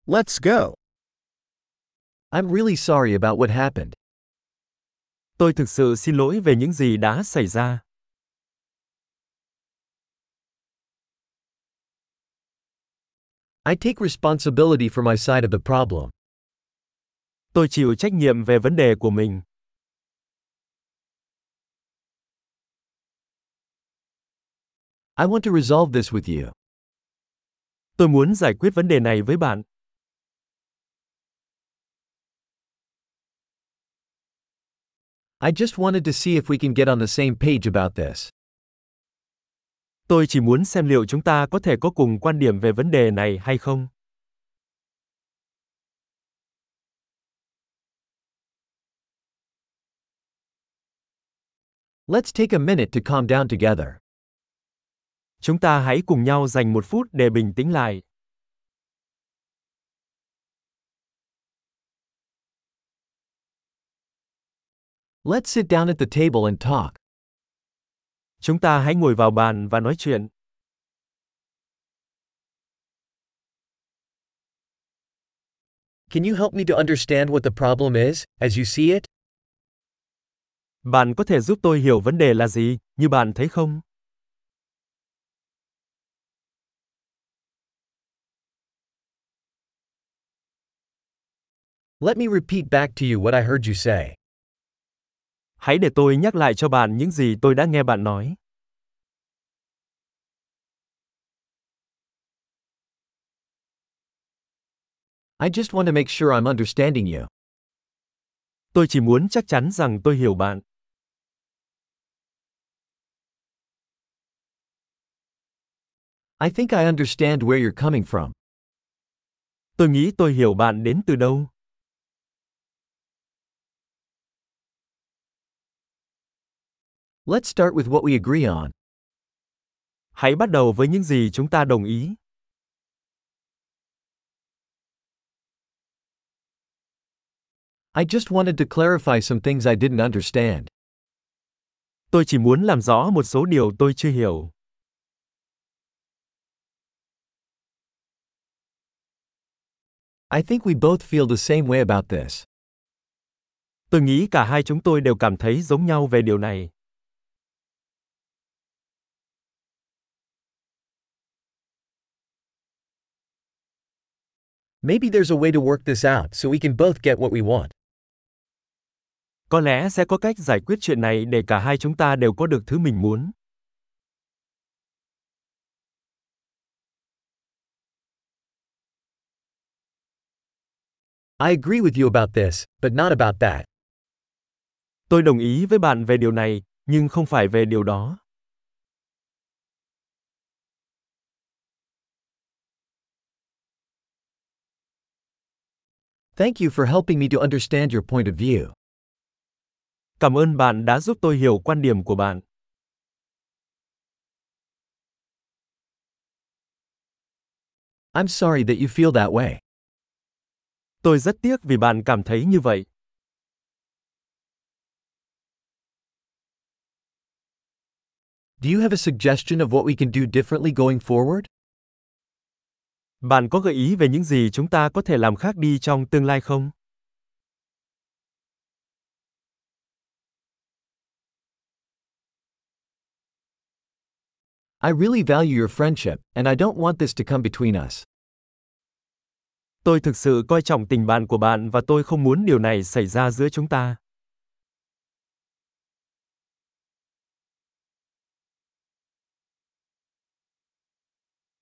Let's go. I'm really sorry about what happened. Tôi thực sự xin lỗi về những gì đã xảy ra. I take responsibility for my side of the problem. Tôi chịu trách nhiệm về vấn đề của mình. I want to resolve this with you. Tôi muốn giải quyết vấn đề này với bạn. I just wanted to see if we can get on the same page about this. Tôi chỉ muốn xem liệu chúng ta có thể có cùng quan điểm về vấn đề này hay không. Let's take a minute to calm down together. Chúng ta hãy cùng nhau dành một phút để bình tĩnh lại. Let's sit down at the table and talk. Chúng ta hãy ngồi vào bàn và nói chuyện. Can you help me to understand what the problem is, as you see it? Bạn có thể giúp tôi hiểu vấn đề là gì, như bạn thấy không? Let me repeat back to you what I heard you say. Hãy để tôi nhắc lại cho bạn những gì tôi đã nghe bạn nói. I just want to make sure I'm understanding you. Tôi chỉ muốn chắc chắn rằng tôi hiểu bạn. I think I understand where you're coming from. Tôi nghĩ tôi hiểu bạn đến từ đâu. Let's start with what we agree on. Hãy bắt đầu với những gì chúng ta đồng ý. I just wanted to clarify some things I didn't understand. Tôi chỉ muốn làm rõ một số điều tôi chưa hiểu. I think we both feel the same way about this. Tôi nghĩ cả hai chúng tôi đều cảm thấy giống nhau về điều này. Maybe there's a way to work this out so we can both get what we want. Có lẽ sẽ có cách giải quyết chuyện này để cả hai chúng ta đều có được thứ mình muốn. I agree with you about this, but not about that. Tôi đồng ý với bạn về điều này, nhưng không phải về điều đó. Thank you for helping me to understand your point of view. Cảm ơn bạn đã giúp tôi hiểu quan điểm của bạn. I'm sorry that you feel that way. Tôi rất tiếc vì bạn cảm thấy như vậy. Do you have a suggestion of what we can do differently going forward? Bạn có gợi ý về những gì chúng ta có thể làm khác đi trong tương lai không? I really value your friendship, and I don't want this to come between us. Tôi thực sự coi trọng tình bạn của bạn và tôi không muốn điều này xảy ra giữa chúng ta.